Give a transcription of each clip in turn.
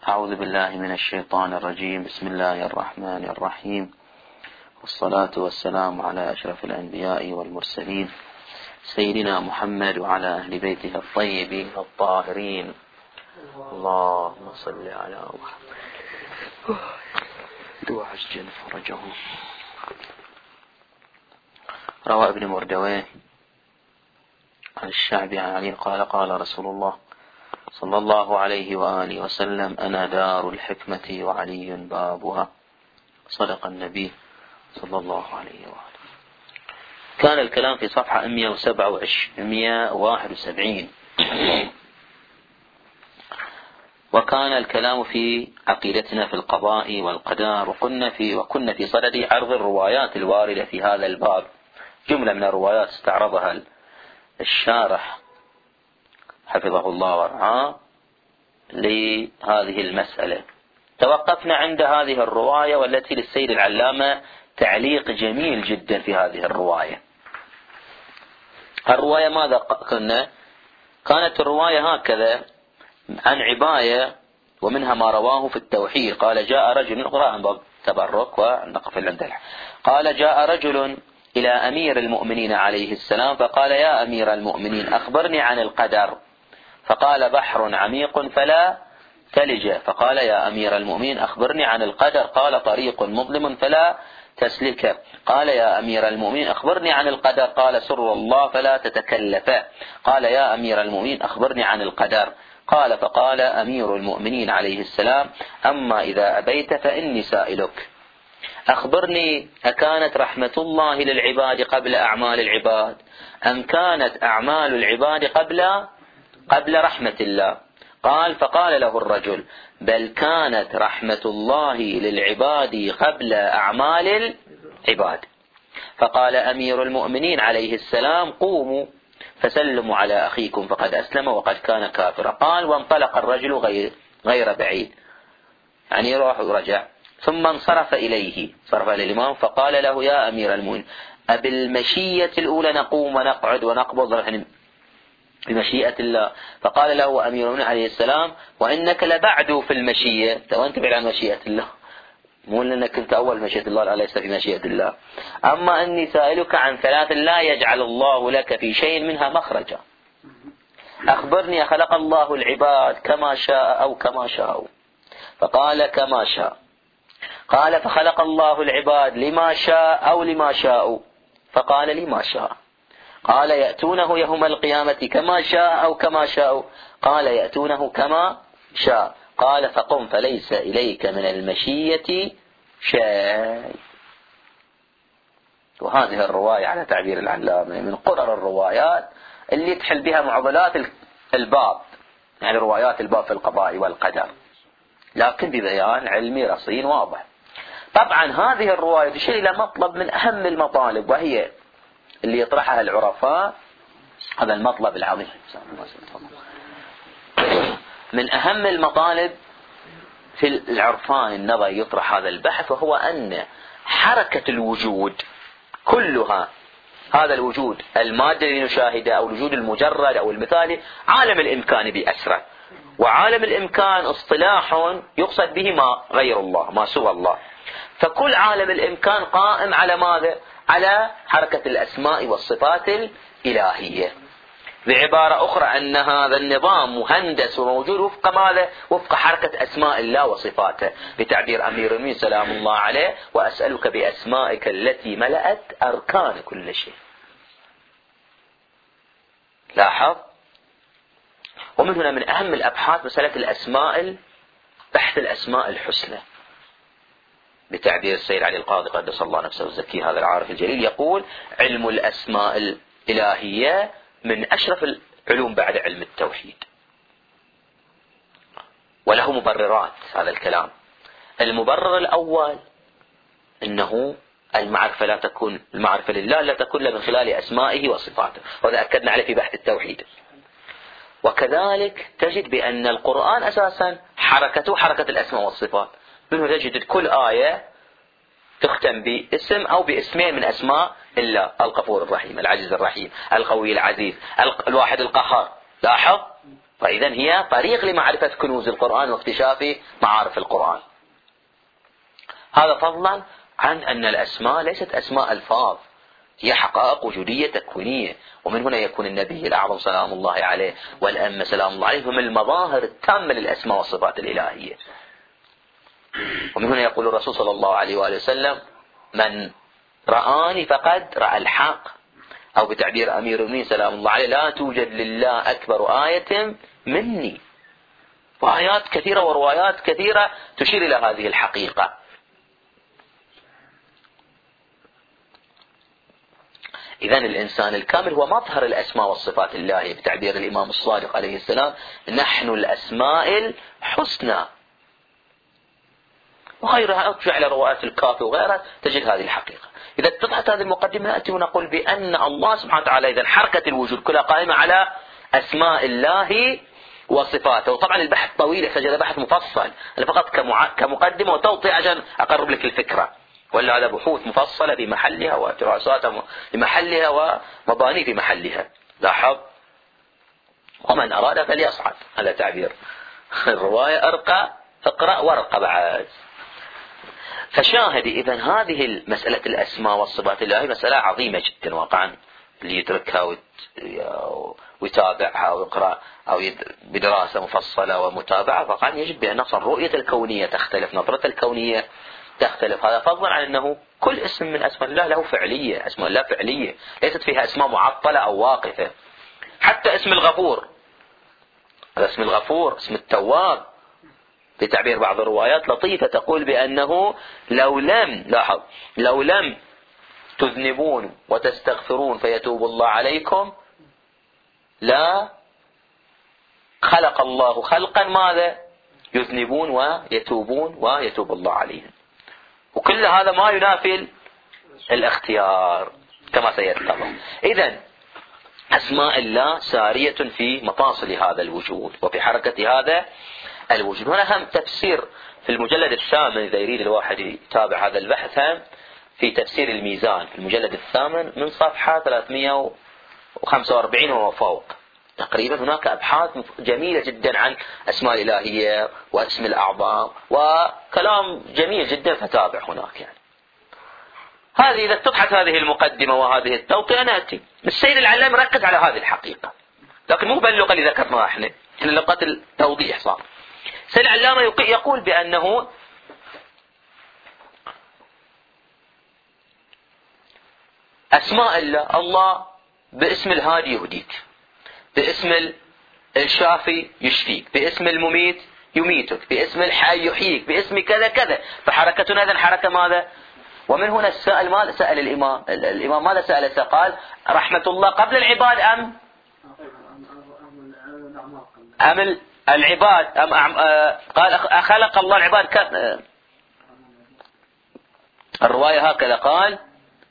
أعوذ بالله من الشيطان الرجيم. بسم الله الرحمن الرحيم، والصلاة والسلام على أشرف الأنبياء والمرسلين سيدنا محمد وعلى أهل بيته الطيبين الطاهرين. اللهم صل على محمد وعجل فرجه. روى ابن مردويه عن الشعبي عن علي قال قال رسول الله صلى الله عليه وآله وسلم: أنا دار الحكمة وعلي بابها. صدق النبي صلى الله عليه وآله. كان الكلام في صفحة 171. وكان الكلام في عقيدتنا في القضاء والقدر، وكنا في صدد عرض الروايات الواردة في هذا الباب. جملة من الروايات استعرضها الشارح حفظه الله ورعاه لهذه المسألة. توقفنا عند هذه الرواية، والتي للسيد العلامة تعليق جميل جدا في هذه الرواية. الرواية ماذا قلنا؟ كانت الرواية هكذا عن عباية، ومنها ما رواه في التوحيد. قال: جاء رجل، نقرأ عن باب تبرك ونقف عند قال: جاء رجل إلى أمير المؤمنين عليه السلام فقال: يا أمير المؤمنين أخبرني عن القدر. فقال: بحر عميق فلا تلج. فقال: يا أمير المؤمنين أخبرني عن القدر. قال: طريق مظلم فلا تسلك. قال: يا أمير المؤمنين أخبرني عن القدر. قال: سر الله فلا تتكلف. قال: يا أمير المؤمنين أخبرني عن القدر. قال: فقال أمير المؤمنين عليه السلام: أما إذا أبيت فإني سائلك، أخبرني، أكانت رحمة الله للعباد قبل أعمال العباد، أم كانت أعمال العباد قبل رحمة الله؟ قال: فقال له الرجل: بل كانت رحمة الله للعباد قبل أعمال العباد. فقال أمير المؤمنين عليه السلام: قوموا فسلموا على أخيكم فقد أسلم وقد كان كافرا. قال: وانطلق الرجل غير بعيد، يعني يروح ورجع. ثم انصرف إليه، صرف إلى الإمام فقال له: يا أمير المؤمنين، أبالمشية الأولى نقوم ونقعد ونقبض يعني بمشيئة الله؟ فقال له أمير المؤمنين عليه السلام: وإنك لبعد في المشيئة، وأنت بعد عن مشيئة الله، مو لأنك كنت أول مشيئة الله ليس في مشيئة الله. أما أني سائلك عن ثلاث لا يجعل الله لك في شيء منها مخرجا. أخبرني، خلق الله العباد كما شاء أو كما شاءوا؟ فقال: كما شاء. قال: فخلق الله العباد لما شاء أو لما شاءوا؟ فقال: لما شاء. قال: يأتونه يوم القيامة كما شاء أو كما شاءوا؟ قال: يأتونه كما شاء. قال: فقم فليس إليك من المشية شيء. وهذه الرواية على تعبير العلامة من قرر الروايات اللي تحل بها معضلات الباب، يعني روايات الباب في القضاء والقدر، لكن ببيان علمي رصين واضح. طبعا هذه الرواية تشير إلى مطلب من أهم المطالب، وهي اللي يطرحها العرفاء، هذا المطلب العظيم من أهم المطالب في العرفان النظري يطرح هذا البحث، وهو أن حركة الوجود كلها، هذا الوجود المادة اللي نشاهده أو الوجود المجرد أو المثالي، عالم الإمكان بأسره. وعالم الإمكان اصطلاح يقصد به ما غير الله، ما سوى الله. فكل عالم الإمكان قائم على ماذا؟ على حركة الأسماء والصفات الإلهية. بعبارة أخرى أن هذا النظام مهندس وموجود وفق ماذا؟ وفق حركة أسماء الله وصفاته، بتعبير أمير المؤمنين سلام الله عليه: وأسألك بأسمائك التي ملأت أركان كل شيء. لاحظ. ومن هنا من أهم الأبحاث مسألة الأسماء، بحث الأسماء الحسنى، بتعبير السيد علي القاضي قدس الله نفسه الزكي هذا العارف الجليل يقول: علم الأسماء الإلهية من أشرف العلوم بعد علم التوحيد، وله مبررات هذا الكلام. المبرر الأول أنه المعرفة لله لا تكون إلا من خلال أسمائه وصفاته، وهذا أكدنا عليه في بحث التوحيد. وكذلك تجد بأن القرآن أساسا حركته حركة الأسماء والصفات، منه تجد كل آية تختم باسم أو باسمين من أسماء الله: الغفور الرحيم، العزيز الرحيم، القوي العزيز، الواحد القهار. لاحظ فإذا هي طريق لمعرفة كنوز القرآن واكتشاف معارف القرآن. هذا فضلا عن أن الأسماء ليست أسماء ألفاظ، هي حقائق وجودية تكوينية. ومن هنا يكون النبي الأعظم سلام الله عليه والأئمة سلام الله عليهم المظاهر التامة للأسماء والصفات الإلهية. ومن هنا يقول الرسول صلى الله عليه وآله وسلم: من رآني فقد رأى الحق، أو بتعبير أمير المؤمنين سلام الله عليه: لا توجد لله أكبر آية مني. وآيات كثيرة وروايات كثيرة تشير إلى هذه الحقيقة. إذن الإنسان الكامل هو مظهر الأسماء والصفات الله، بتعبير الإمام الصادق عليه السلام: نحن الأسماء الحسنى. وغيرها ارجع إلى روايات الكافي وغيرها تجد هذه الحقيقة. إذا اتضحت هذه المقدمة نأتي ونقول بأن الله سبحانه وتعالى إذن حركة الوجود كلها قائمة على أسماء الله وصفاته. وطبعا البحث طويل يحتاج إلى بحث مفصل، أنا فقط كمقدمة وتوطئة عشان أقرب لك الفكرة، ولا هذا بحوث مفصلة في محلها ودراسات في محلها ومباني في محلها. لاحظ: ومن أراد فليصعد، هذا تعبير الرواية أرقى، اقرأ وارقى بعد. فشاهدي إذن هذه المسألة الأسماء والصفات الله مسألة عظيمة جدا واقعا، اللي يدركها ويتابعها ويقرأ أو بدراسة مفصلة ومتابعة فقط يجد بأن أصلا رؤية الكونية تختلف، نظرة الكونية تختلف. هذا فضلا عن أنه كل اسم من أسماء الله له فعلية، أسماء الله فعلية ليست فيها أسماء معطلة أو واقفة. حتى اسم الغفور، هذا اسم الغفور، اسم التواب، بتعبير بعض الروايات لطيفة تقول بأنه لو لم تذنبون وتستغفرون فيتوب الله عليكم لا خلق الله خلقا ماذا يذنبون ويتوبون ويتوب الله عليهم. وكل هذا ما ينافي الاختيار كما سيتضح. إذن أسماء الله سارية في مفاصل هذا الوجود وفي حركة هذا الوجود. هنا هم تفسير في المجلد الثامن، إذا يريد الواحد يتابع هذا البحث، هم في تفسير الميزان في المجلد الثامن من صفحة 345 وفوق تقريبا. هناك أبحاث جميلة جدا عن أسماء الإلهية واسم الأعظام وكلام جميل جدا، فتابع هناك. يعني هذه إذا اتضحت هذه المقدمة وهذه التوطئة نأتي. السيد العلام ركز على هذه الحقيقة، لكن مو باللغة اللي ذكرناها احنا، لغة التوضيح صار. السيد العلامة يقول بأنه أسماء الله باسم الهادي يهديك، باسم الشافي يشفيك، باسم المميت يميتك، باسم الحي يحييك، باسم كذا كذا. فحركتنا إذن حركة ماذا؟ ومن هنا السائل ماذا سأل الإمام ماذا سأل؟ قال: رحمة الله قبل العباد أم العباد قال أخلق الله العباد الرواية هكذا قال: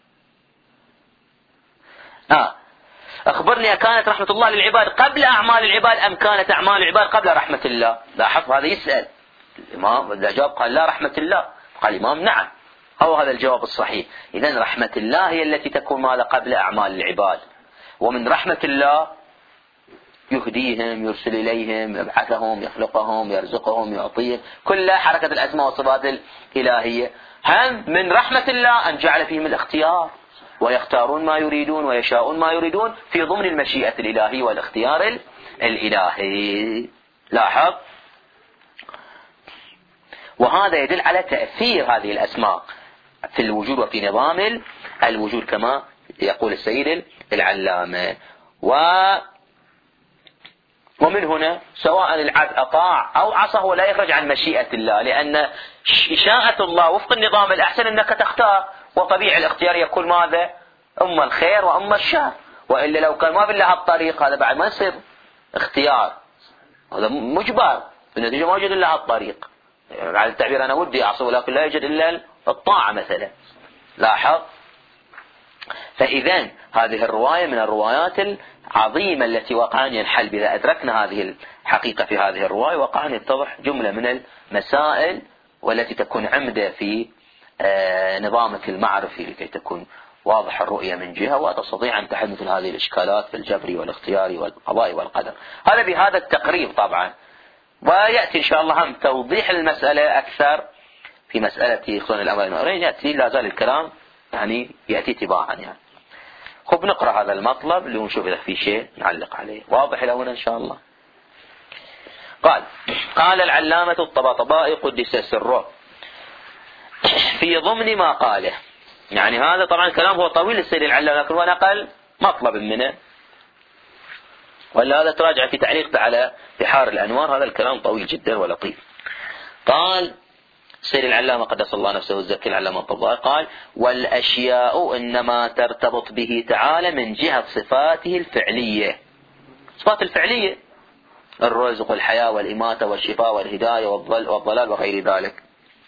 أخبرني أكانت رحمة الله للعباد قبل أعمال العباد أم كانت أعمال العباد قبل رحمة الله؟ لاحظ هذا يسأل الإمام، إذا جاب قال لا رحمة الله، قال الإمام نعم، أو هذا الجواب الصحيح. إذن رحمة الله هي التي تكون ماذا قبل أعمال العباد. ومن رحمة الله يهديهم، يرسل إليهم، يبعثهم، يخلقهم، يرزقهم، يعطيهم، كل حركة الأسماء والصفات الإلهية. هم من رحمة الله أن جعل فيهم الاختيار، ويختارون ما يريدون ويشاءون ما يريدون في ضمن المشيئة الإلهية والاختيار الإلهي. لاحظ، وهذا يدل على تأثير هذه الأسماء في الوجود وفي نظام الوجود كما يقول السيد العلامة. ومن هنا سواء العبد أطاع أو عصى هو لا يخرج عن مشيئة الله، لأن إشاءة الله وفق النظام الأحسن أنك تختار، وطبيعي الاختيار يكون ماذا؟ أما الخير وأما الشر. وإلا لو كان ما بالله الطريق هذا بعد ما يصير اختيار، هذا مجبر، بالنتيجة ما يوجد إلا الطريق. يعني على التعبير أنا ودي أعصي ولكن لا يوجد إلا الطاعة مثلا. لاحظ، فإذن هذه الرواية من الروايات العظيمة التي وقعا ينحل بها. أدركنا هذه الحقيقة في هذه الرواية وقعا يتضح جملة من المسائل والتي تكون عمدة في نظامك المعرفي لكي تكون واضح الرؤية من جهة، وتستطيع أن تحل مثل هذه الإشكالات في الجبر والاختيار والقضاء والقدر. هذا بهذا التقريب طبعا، ويأتي إن شاء الله هم توضيح المسألة أكثر في مسألة خصوصا الأمر المأمورين، يأتي لا زال الكلام يعني يأتي تباعا يعني. خب نقرأ هذا المطلب لنشوف إذا في شيء نعلق عليه. واضح إلى هنا إن شاء الله. قال العلامة الطباطبائي قدس سره في ضمن ما قاله، يعني هذا طبعا الكلام هو طويل السيد العلامة، لكن هو نقل مطلب منه، ولا هذا تراجع في تعليق على بحار الأنوار، هذا الكلام طويل جدا ولطيف. قال السيد العلامة قدس الله نفسه والزكي العلامة الطباطبائي قال: والأشياء إنما ترتبط به تعالى من جهة صفاته الفعلية، صفات الفعلية، الرزق والحياة والإماتة والشفاء والهداية والضلال وغير ذلك.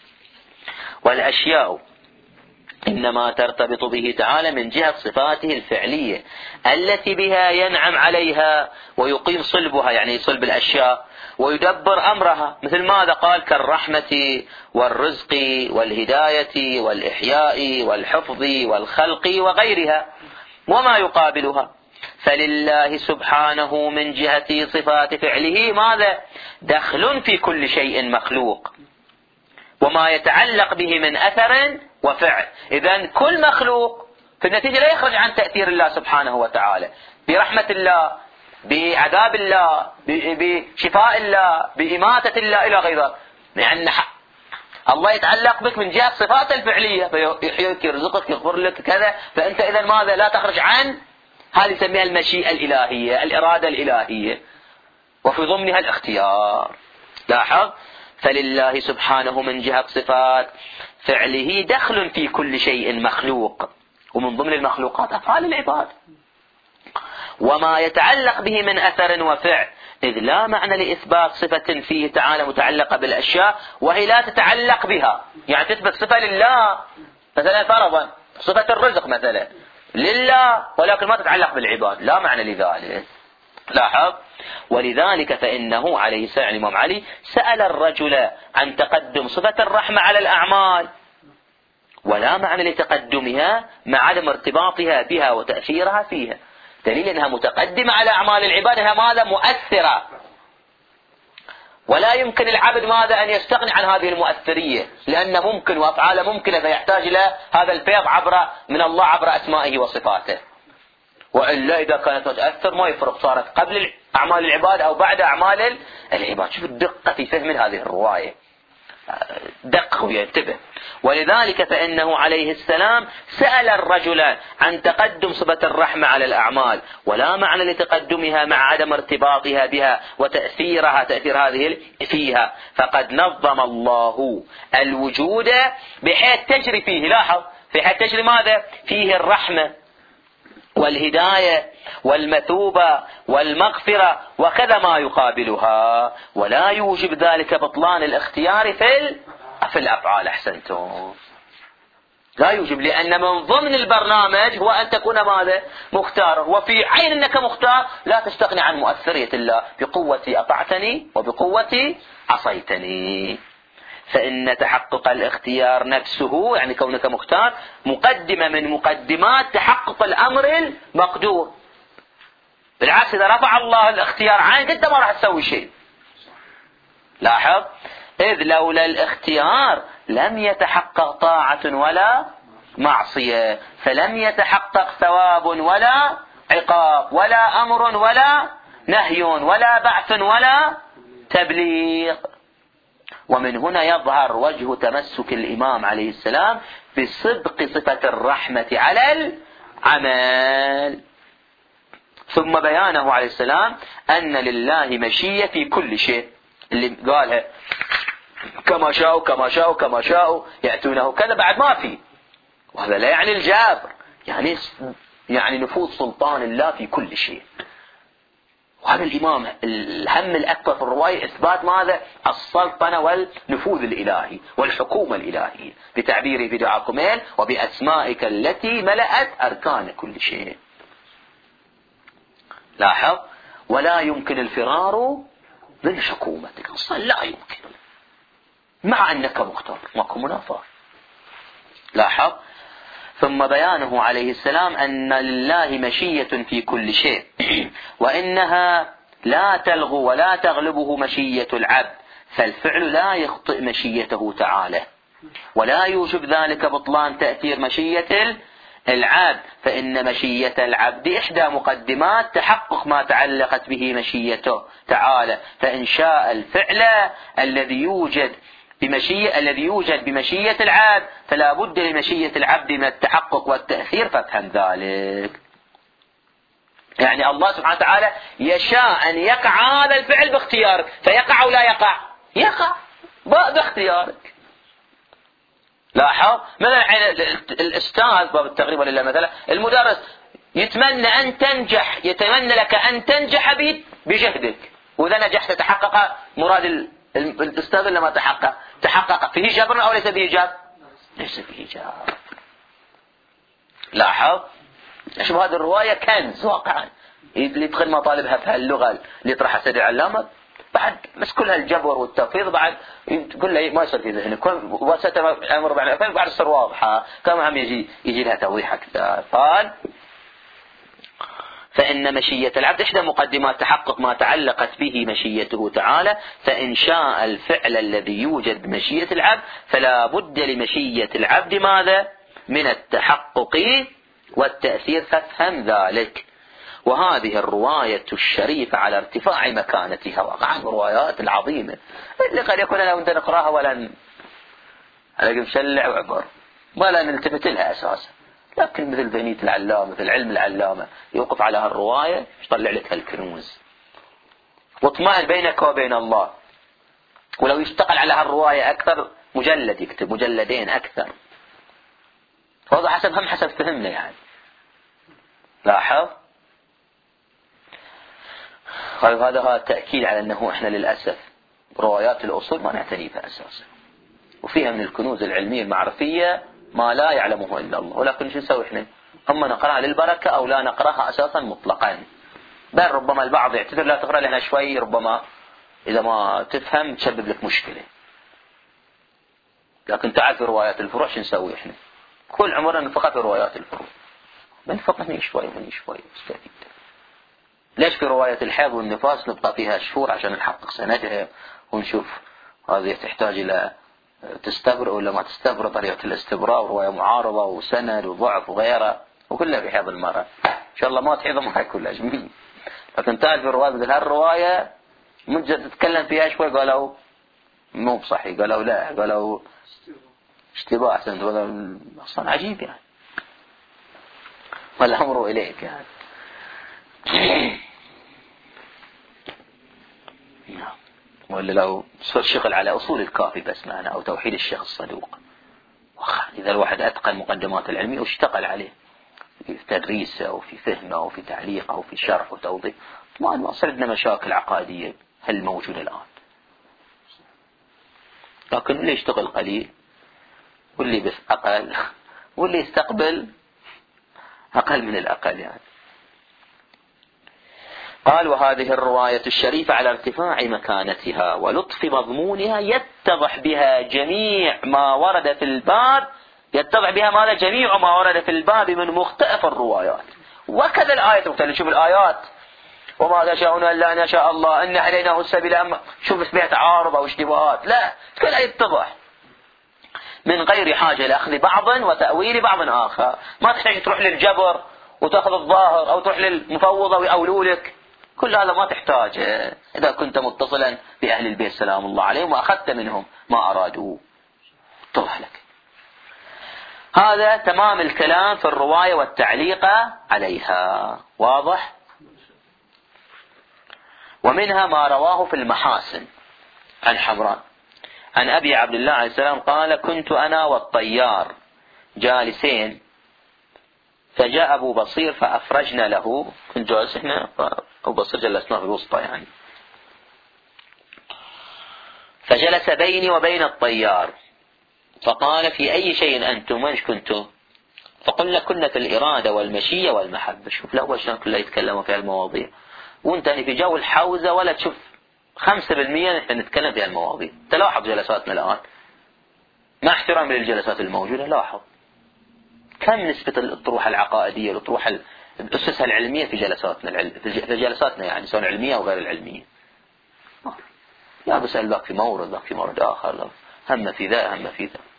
والأشياء إنما ترتبط به تعالى من جهة صفاته الفعلية التي بها ينعم عليها ويقيم صلبها، يعني صلب الأشياء، ويدبر أمرها، مثل ماذا قال: كالرحمة والرزق والهداية والإحياء والحفظ والخلق وغيرها وما يقابلها. فلله سبحانه من جهة صفات فعله ماذا؟ دخل في كل شيء مخلوق وما يتعلق به من أثر وفعل. إذن كل مخلوق في النتيجة لا يخرج عن تأثير الله سبحانه وتعالى، برحمة الله، بعذاب الله، بشفاء الله، بإماتة الله إلى غير ذلك. لأن الله يتعلق بك من جهة صفاته الفعلية، فيحييك، يرزقك، يغفر لك كذا، فأنت إذن ماذا؟ لا تخرج عن هذه يسميها المشيئة الإلهية، الإرادة الإلهية، وفي ضمنها الاختيار. لاحظ: فلله سبحانه من جهة صفات فعله دخل في كل شيء مخلوق، ومن ضمن المخلوقات أفعال العباد، وما يتعلق به من أثر وفعل، إذ لا معنى لإثبات صفة فيه تعالى متعلقة بالأشياء وهي لا تتعلق بها. يعني تثبت صفة لله مثلا، فرضا صفة الرزق مثلا لله، ولكن ما تتعلق بالعباد، لا معنى لذلك. لاحظ: ولذلك فإنه عليه السلام الإمام علي سأل الرجل عن تقدم صفة الرحمة على الأعمال، ولا معنى لتقدمها مع عدم ارتباطها بها وتأثيرها فيها، دليل أنها متقدمة على أعمال العباد، أنها ماذا؟ مؤثرة، ولا يمكن العبد ماذا؟ أن يستغني عن هذه المؤثرية، لأن ممكن وأفعال ممكنة، فيحتاج إلى هذا الفيض من الله عبر أسمائه وصفاته. وإلا إذا كانت تؤثر ما يفرق، صارت قبل أعمال العباد أو بعد أعمال العباد. شوف الدقة في فهم هذه الرواية، دقه وينتبه. ولذلك فإنه عليه السلام سأل الرجل عن تقدم صفة الرحمة على الأعمال، ولا معنى لتقدمها مع عدم ارتباطها بها وتأثيرها، تأثير هذه فيها، فقد نظم الله الوجود بحيث تجري فيه. لاحظ: في حيث تجري ماذا؟ فيه الرحمة والهداية والمثوبة والمغفرة وكذا ما يقابلها، ولا يوجب ذلك بطلان الاختيار في الأفعال. أحسنتم، لا يوجب، لأن من ضمن البرنامج هو أن تكون ماذا؟ مختارا، وفي عين أنك مختار لا تستغني عن مؤثرية الله، بقوة أطعتني وبقوة عصيتني. فإن تحقق الاختيار نفسه، يعني كونك مختار، مقدمة من مقدمات تحقق الأمر المقدور. بالعكس، إذا رفع الله الاختيار عنك أنت ما راح تسوي شيء. لاحظ: إذ لولا الاختيار لم يتحقق طاعة ولا معصية، فلم يتحقق ثواب ولا عقاب، ولا أمر ولا نهي، ولا بعث ولا تبليغ. ومن هنا يظهر وجه تمسك الإمام عليه السلام بصدق صفة الرحمة على العمل، ثم بيانه عليه السلام أن لله مشية في كل شيء، اللي قالها كما شاءوا كما شاءوا كما شاءوا يأتونه كذا، بعد ما في. وهذا لا يعني الجابر، يعني نفوذ سلطان الله في كل شيء. وهذا الإمام الهم الأكبر في الرواية إثبات ماذا؟ السلطنة والنفوذ الإلهي والحكومة الإلهية، بتعبيره في دعاء كميل: وبأسمائك التي ملأت أركان كل شيء. لاحظ: ولا يمكن الفرار من حكومتك، أصلا لا يمكن، مع أنك مختار، ماكو منافاة. لاحظ: ثم بيانه عليه السلام أن لله مشية في كل شيء وإنها لا تلغو ولا تغلبه مشية العبد، فالفعل لا يخطئ مشيته تعالى، ولا يوجب ذلك بطلان تأثير مشية العبد، فإن مشية العبد إحدى مقدمات تحقق ما تعلقت به مشيته تعالى، فإن شاء الفعل الذي يوجد بمشية العبد فلا بد لمشية العبد من التحقق والتأثير، فافهم ذلك. يعني الله سبحانه وتعالى يشاء أن يقع هذا الفعل باختيارك، فيقع أو لا يقع؟ يقع باختيارك. لاحظ مثلا الأستاذ باب التقريب لله مثلا المدرس يتمنى لك أن تنجح بجهدك، وإذا نجحت تحقق مراد الأستاذ لما تحقق فيه جبر أو ليس فيه جبر؟ ليس فيه جبر. لاحظ شوف هذه الرواية كنز واقعا اللي يدخل مطالبها في هاللغة اللي يطرحها سيد العلامة بعد بس كل هالجبر والتفويض بعد كله ما يصير في ذهنك وستر الأمر بعد الصر واضحة كما هم يجي لها توضيح أكثر. قال فإن مشية العبد إحدى مقدمات تحقق ما تعلقت به مشيته تعالى، فإن شاء الفعل الذي يوجد بمشية العبد فلا بد لمشية العبد ماذا؟ من التحقق والتأثير، فافهم ذلك. وهذه الرواية الشريفة على ارتفاع مكانتها وقع الروايات العظيمة اللي قد يكون لو أنت نقراها ولا على مشلع وعبر ولا نلتفت لها أساسا، لكن مثل بنية العلامة مثل علم العلامة يوقف على هالرواية يطلع لك هالكنوز واطمئن بينك وبين الله. ولو يشتغل على هالرواية أكثر مجلد يكتب مجلدين أكثر، هذا حسب فهمنا يعني. لاحظ هذا تأكيد على أنه إحنا للأسف روايات الأصول ما نعتني بها أساسا، وفيها من الكنوز العلمية المعرفية ما لا يعلمه إلا الله، ولكن شو نسوي إحنا؟ أما نقرأها للبركة أو لا نقرأها أساسا مطلقا، بل ربما البعض يعتذر لا تقرأ لنا شوي، ربما إذا ما تفهم تسبب لك مشكلة. لكن تعرف روايات الفروع شو نسوي إحنا؟ كل عمرنا نفقه في روايات الفروع، بنفقه هني شوي استفيد. ليش في رواية الحيض والنفاس نبقى فيها شهور عشان نحقق سندها ونشوف هذه تحتاج إلى تستبرئ ولا ما تستبرئ، طريقة الاستبراء ورواية معارضة وسند وضعف وغيرها، وكلها في حيض المرأة إن شاء الله ما تحيض ما كلها جميل. لكن تعرف الرواية مثل هالرواية مجرد تتكلم فيها شوي قالوا مو بصحي، قالوا لا، قالوا اشتباه أحسن، قالوا أصلا عجيب يعني، والأمر إليك يعني. ولا لو صار شغل على أصول الكافي بس معنا أو توحيد الشيخ الصدوق، إذا الواحد أتقن مقدمات العلمية واشتغل عليه في تدريسه أو في فهمه أو في تعليقه أو في شرح وتوضيح، ما صرنا مشاكل عقائدية هل موجودة الآن. لكن اللي يشتغل قليل واللي بس أقل واللي يستقبل أقل من الأقل يعني. قال وهذه الرواية الشريفة على ارتفاع مكانتها ولطف مضمونها يتضح بها جميع ما ورد في الباب، يتضح بها ماذا؟ جميع ما ورد في الباب من مختلف الروايات. وكذا الآية مثلا، شوف الآيات وما تشاءون إلا أن يشاء الله أن هديناه السبيل، أما شوف فيها تعارض أو اشتباهات، لا كلها يتضح من غير حاجة لأخذ بعض وتأويل بعض آخر. ما تحتاج تروح للجبر وتأخذ الظاهر أو تروح للمفوضة ويأولوا لك، كل هذا ما تحتاج إذا كنت متصلا بأهل البيت سلام الله عليهم وأخذت منهم ما أرادوا اتضح لك. هذا تمام الكلام في الرواية والتعليق عليها، واضح؟ ومنها ما رواه في المحاسن عن حمران عن أبي عبد الله عليه السلام قال كنت أنا والطيار جالسين فجاء أبو بصير فأفرجنا له، كنت جالس إحنا أبو بصير جلسنا في الوسطى يعني، فجلس بيني وبين الطيار فقال في أي شيء أنتم؟ وين كنتم؟ فقلنا كنا في الإرادة والمشية والمحبة. شوف لا أول شيء كله يتكلموا في المواضيع وانت في جو الحوزة ولا تشوف 5% نحن نتكلم في المواضيع. تلاحظ جلساتنا الآن مع احترام للجلسات الموجودة، لاحظ كم نسبة الأطروحة العقائدية والأطروحة الأسسها العلمية في جلساتنا في جلساتنا يعني سواء علمية أو غير العلمية. لا بسأل ذاك في مورد، ذاك في مورد آخر، هم في ذا هم في ذا.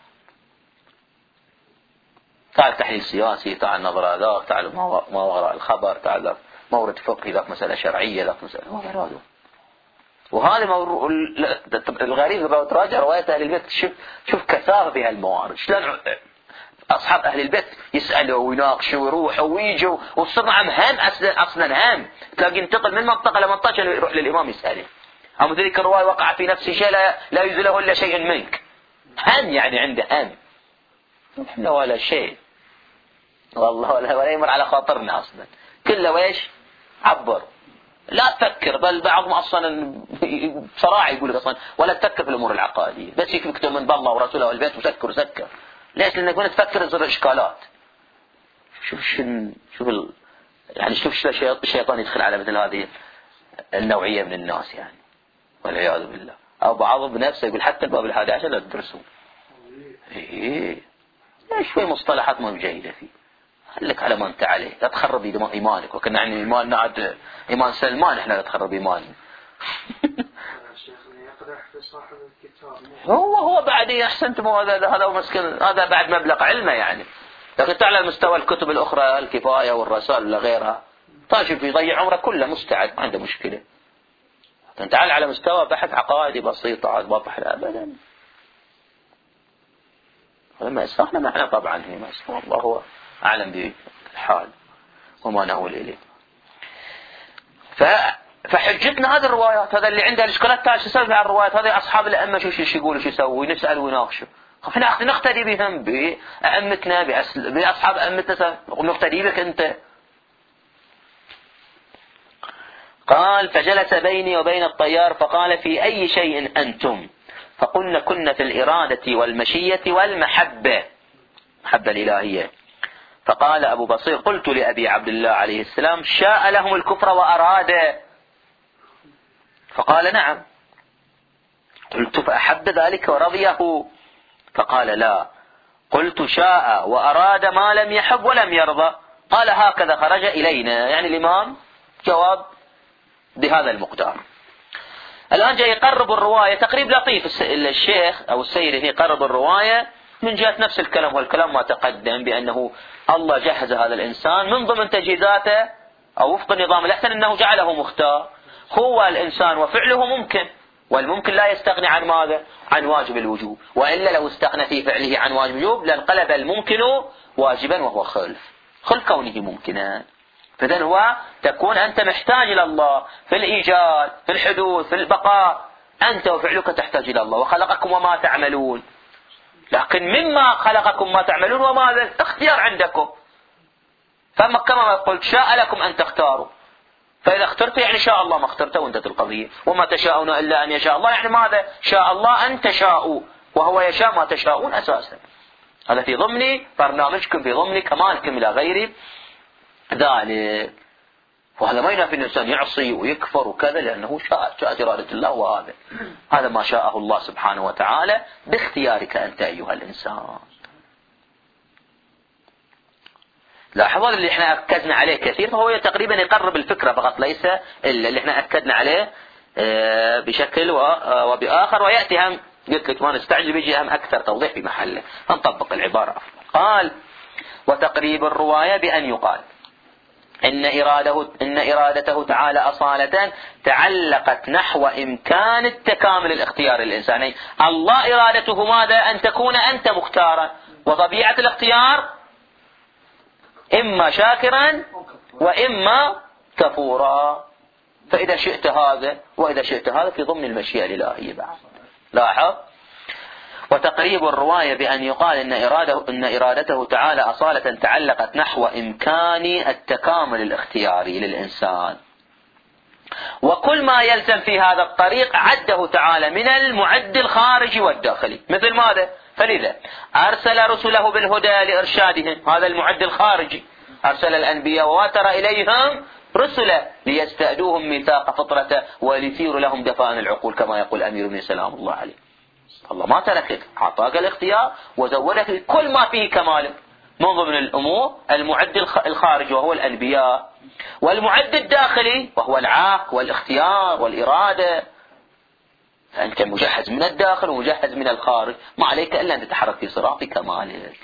تعال تحليل سياسي، تعال نظرة ذاك، تعال ما وراء الخبر، تعال ذاك مورد فقهي، ذاك مسألة شرعية، ذاك مسألة ما غير هذا. وهذا الغريب لو تراجع رواية أهل البيت شوف كثافة في هالموارد. شلون أصحاب أهل البيت يسألوا ويناقشوا ويروحوا ويجوا والصنع هم أصلا هم تلاقي ينتقل من منطقة لمنطقة يروح للإمام يسأله. أو مثل ذيك الرواية وقع في نفس شيء لا يزله إلا شيء منك. هم يعني عنده هم. إحنا ولا شيء والله ولا يمر على خاطرنا أصلا. كله ويش عبر. لا تفكر، بل بعضهم أصلا بصراحة يقول لك أصلا ولا تفكر في الأمور العقائدية، بس يكتب من بالله ورسوله والبيت وسكر. ليش؟ لأنك وين تفكر تصير إشكالات. يعني شوف الشيطان يدخل على مثل هذه النوعية من الناس يعني والعياذ بالله. أو بعضهم بنفسه يقول حتى الباب 11 لا تدرسون. شوي مصطلحات ما جيدة فيه. خليك على ما أنت عليه، لا تخرب إيمانك. وكنا عن إيماننا عاد إيمان سلمان، إحنا لا تخرب إيماننا. هو بعد أحسنتم، هذا مسكن، هذا بعد مبلغ علمه يعني. لكن تعال على مستوى الكتب الأخرى الكفاية والرسائل ولا غيرها، طاشب يضيع عمره كله مستعد، ما عنده مشكلة. تعال على مستوى بحث عقائدي بسيط عاد واضح أبدا. لما إسرحنا معنا طبعا هي ما إسرح، الله هو أعلم بالحال وما نقول إليه. فحجتنا هذه الروايات، هذا اللي عنده الإشكالات تعال تسأل عن الروايات هذه أصحاب الأئمة شو يقولوا شو يسووا، نسأل ونناقشوا. احنا نقتدي بهم بأئمتنا بأصحاب أئمتنا، ونقتدي بك أنت. قال فجلس بيني وبين الطيار فقال في أي شيء أنتم؟ فقلنا كنا في الإرادة والمشية والمحبة، محبة الإلهية. فقال أبو بصير قلت لأبي عبد الله عليه السلام شاء لهم الكفر وأراد؟ فقال نعم. قلت فأحب ذلك ورضيه؟ فقال لا. قلت شاء وأراد ما لم يحب ولم يرضى؟ قال هكذا خرج إلينا. يعني الإمام جواب بهذا المقدار. الآن جاي يقرب الرواية تقريب لطيف الشيخ أو السيد هنا يقرب الرواية من جهة نفس الكلام، والكلام ما تقدم بأنه الله جهز هذا الإنسان من ضمن تجهيزاته أو وفق النظام الأحسن أنه جعله مختار. هو الإنسان وفعله ممكن، والممكن لا يستغني عن ماذا؟ عن واجب الوجوب، وإلا لو استغنى في فعله عن واجب الوجوب لانقلب الممكن واجبا وهو خلف كونه ممكنا. فإذن هو تكون أنت محتاج إلى الله في الإيجاد في الحدوث في البقاء، أنت وفعلك تحتاج إلى الله. وخلقكم وما تعملون، لكن مما خلقكم ما تعملون وماذا؟ اختيار عندكم. فما كما قلت شاء لكم أن تختاروا، فإذا اخترت يعني شاء الله ما اخترت وانتهت القضية. وما تشاءون إلا أن يشاء الله، يعني ماذا؟ شاء الله أن تشاءوا وهو يشاء ما تشاءون أساسا. هذا في ضمن برنامجكم، في ضمن كمالكم إلى غير ذلك. وهذا ما ينافي الإنسان يعصي ويكفر وكذا، لأنه شاءت إرادة الله، وهذا هذا ما شاءه الله سبحانه وتعالى باختيارك أنت أيها الإنسان. لاحظوا اللي احنا أكدنا عليه كثير، فهو تقريبا يقرب الفكرة فقط، ليس اللي احنا أكدنا عليه بشكل وبآخر. ويأتي هم قلت لك ما نستعجل بيجي هم أكثر توضيح في محله، فنطبق العبارة أفضل. قال وتقريب الرواية بأن يقال إن إرادته تعالى أصالة تعلقت نحو إمكان التكامل الاختياري للإنسان. الله إرادته ماذا؟ أن تكون أنت مختارا، وطبيعة الاختيار إما شاكرا وإما كفورا. فإذا شئت هذا وإذا شئت هذا في ضمن المشيئة الإلهية بعد. لاحظ وتقريب الرواية بأن يقال إن إرادته تعالى أصالة تعلقت نحو إمكان التكامل الاختياري للإنسان، وكل ما يلزم في هذا الطريق عده تعالى من المعد الخارجي والداخلي. مثل ماذا؟ فلذا أرسل رسله بالهدى لإرشادهم، هذا المعد الخارجي. أرسل الأنبياء وواتر إليهم رسلا ليستأدوهم ميثاق فطرته وليثير لهم دفائن العقول، كما يقول أمير بن سلام الله عليه. الله ما تركك، أعطاك الاختيار وزودك كل ما فيه كمالك، من ضمن الأمور المعد الخارجي وهو الأنبياء، والمعد الداخلي وهو العقل والاختيار والإرادة. فأنت مجهز من الداخل ومجهز من الخارج، ما عليك إلا أن تتحرك في صراط كمالك.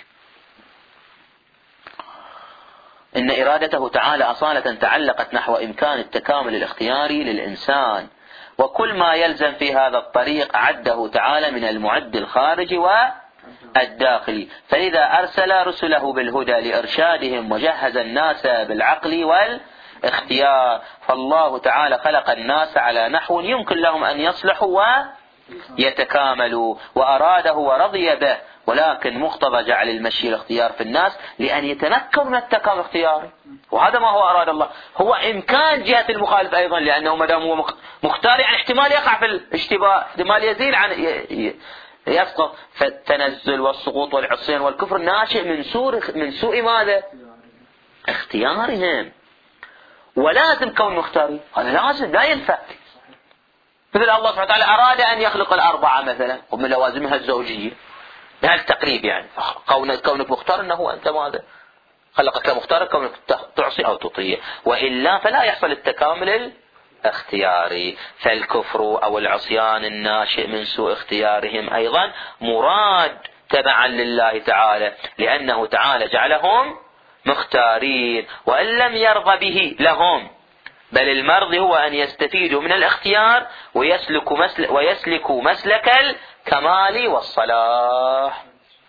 إن إرادته تعالى أصالة تعلقت نحو إمكان التكامل الاختياري للإنسان، وكل ما يلزم في هذا الطريق أعده تعالى من المعد الخارجي والداخلي. فإذا أرسل رسله بالهدى لإرشادهم وجهز الناس بالعقل والاختيار، فالله تعالى خلق الناس على نحو يمكن لهم أن يصلحوا ويتكاملوا، وأراده ورضي به. ولكن مقتضى جعل المشي الاختيار في الناس لأن يتمكن من التكامل الاختياري، وهذا ما هو أراد الله، هو إمكان جهة المخالف أيضا، لأنه ما دام هو مختار يعني احتمال يقع في الاشتباه، احتمال يزيل عن يسقط. فالتنزل والسقوط والعصيان والكفر ناشئ من سوء ماذا؟ اختيارهم. ولازم كون مختاري، هذا لازم لا ينفع. مثل الله سبحانه وتعالى أراد أن يخلق الأربعة مثلا ومن لوازمها الزوجية، بهذا التقريب يعني كونك مختار أنه أنت ماذا؟ خلقك مختار كونك تعصي أو تطيع، وإلا فلا يحصل التكامل الاختياري. فالكفر أو العصيان الناشئ من سوء اختيارهم أيضا مراد تبعا لله تعالى، لأنه تعالى جعلهم مختارين وإن لم يرضى به لهم، بل المرضي هو أن يستفيدوا من الاختيار ويسلكوا مسلك الكمال والصلاح.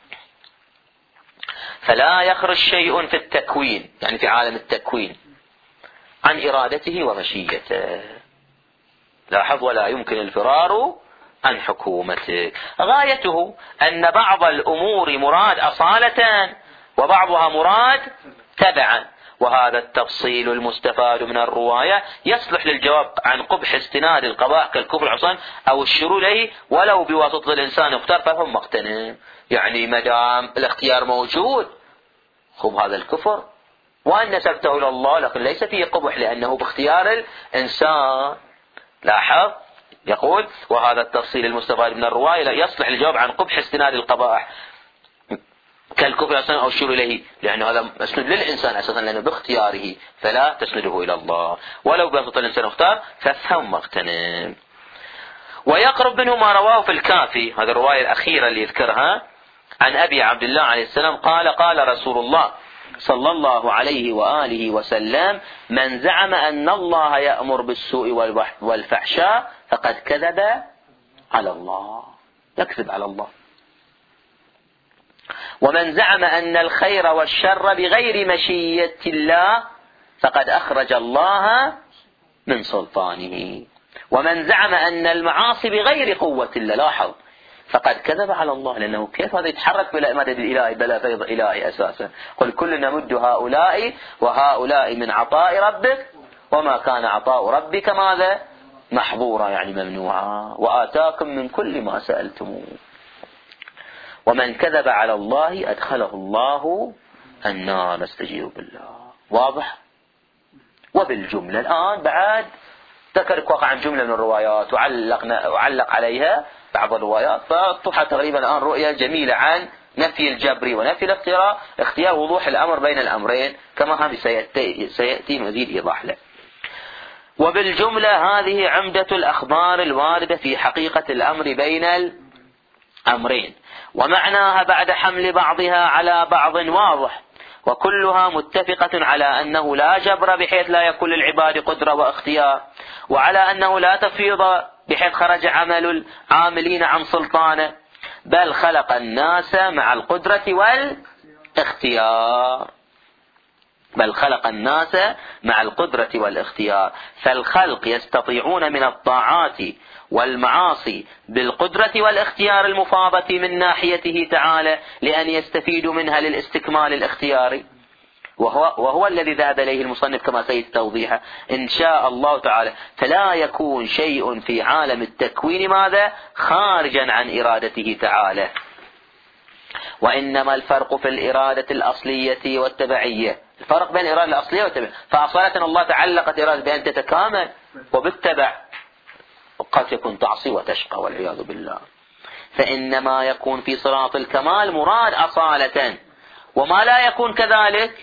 فلا يخرج شيء في التكوين، يعني في عالم التكوين، عن إرادته ومشيته. لاحظ: ولا يمكن الفرار عن حكومته. غايته أن بعض الأمور مراد أصالة وبعضها مراد تبعا، وهذا التفصيل المستفاد من الرواية يصلح للجواب عن قبح استناد القضاء كالكفر العصيان أو الشرور له ولو بواسطة الإنسان اختار فهم مقتنع. يعني مدام الاختيار موجود، خب هذا الكفر وأن نسبته إلى الله، لكن ليس فيه قبح لأنه باختيار الإنسان. لاحظ يقول: وهذا التفصيل المستفاد من الرواية يصلح للجواب عن قبح استناد القبائح كالكفر أصلا أو الشرور إليه، لأنه هذا مسند للإنسان أساسا لأنه باختياره، فلا تسنده إلى الله. ولو بواسطة الإنسان اختار فافهم مغتنم. ويقرب منه ما رواه في الكافي، هذا الرواية الأخيرة اللي يذكرها، عن أبي عبد الله عليه السلام قال: قال رسول الله صلى الله عليه وآله وسلم: من زعم أن الله يأمر بالسوء والفحشاء فقد كذب على الله، يكذب على الله. ومن زعم أن الخير والشر بغير مشية الله فقد أخرج الله من سلطانه. ومن زعم أن المعاصي بغير قوة الله، لاحظ، فقد كذب على الله، لأنه كيف هذا يتحرك بلا مدد الإلهي بلا فيض إلهي أساسا. قل كل نمد هؤلاء وهؤلاء من عطاء ربك وما كان عطاء ربك ماذا؟ محظورا، يعني ممنوعا، وآتاكم من كل ما سألتموه. ومن كذب على الله أدخله الله النار، نستجير بالله. واضح؟ وبالجملة الآن بعد ذكر وقع عن جملة من الروايات وعلق عليها بعض الروايات، فطرح تقريبا الآن رؤية جميلة عن نفي الجبر ونفي الاختيار، اختيار وضوح الأمر بين الأمرين، كما هم سيأتي مزيد إيضاح له. وبالجملة هذه عمدة الأخبار الواردة في حقيقة الأمر بين الأمرين، ومعناها بعد حمل بعضها على بعض واضح، وكلها متفقة على أنه لا جبر بحيث لا يكون للعباد قدرة واختيار، وعلى أنه لا تفيض بحيث خرج عمل العاملين عن سلطانه، بل خلق الناس مع القدرة والاختيار. فالخلق يستطيعون من الطاعات والمعاصي بالقدرة والاختيار المفاضة من ناحيته تعالى لأن يستفيدوا منها للاستكمال الاختياري، وهو الذي ذهب إليه المصنف كما سيتوضيحه إن شاء الله تعالى. فلا يكون شيء في عالم التكوين ماذا؟ خارجا عن إرادته تعالى، وإنما الفرق في الإرادة الأصلية والتبعية. الفرق بين الإرادة الأصلية والتبعية، فأصالة الله تعلقت إرادة بأن تتكامل، وبالتبع قد يكون تعصي وتشقى والعياذ بالله. فإنما يكون في صراط الكمال مراد أصالة، وما لا يكون كذلك،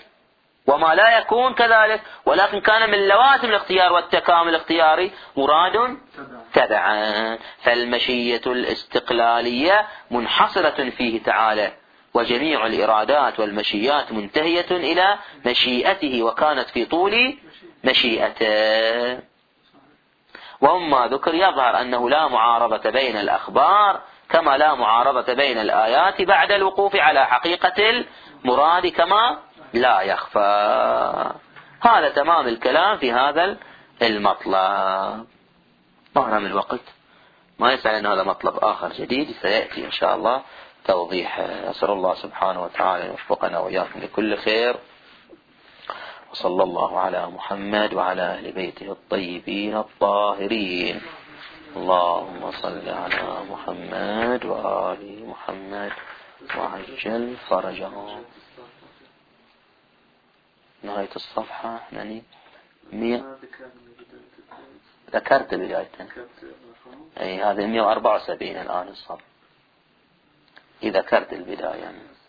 ولكن كان من لوازم الاختيار والتكامل الاختياري مراد تبعا. فالمشية الاستقلالية منحصرة فيه تعالى، وجميع الإرادات والمشيات منتهية إلى مشيئته، وكانت في طول مشيئته. وأما ذكر يظهر أنه لا معارضة بين الأخبار، كما لا معارضة بين الآيات بعد الوقوف على حقيقة المراد كما لا يخفى. هذا تمام الكلام في هذا المطلب. ظهر من الوقت ما يسأل أن هذا مطلب آخر جديد سيأتي إن شاء الله توضيح. أسأل الله سبحانه وتعالى يوفقنا وإياكم لكل خير، وصلى الله على محمد وعلى أهل بيته الطيبين الطاهرين. اللهم صل على محمد وآل محمد وعجل فرجهم. نهاية الصفحة يعني 100 ذكرت بداية، أي هذا 174 الآن الصفحة، إذا ذكرت البداية يعني.